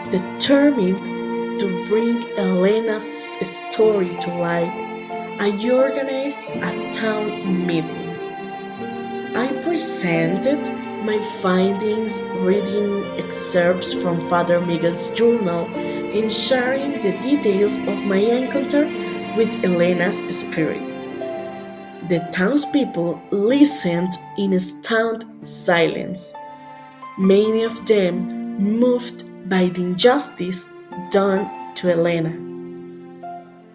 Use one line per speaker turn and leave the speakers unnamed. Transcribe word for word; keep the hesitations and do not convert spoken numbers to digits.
Determined to bring Elena's story to life, I organized a town meeting. I presented my findings, reading excerpts from Father Miguel's journal, and sharing the details of my encounter with Elena's spirit. The townspeople listened in stunned silence, many of them moved by the injustice done to Elena.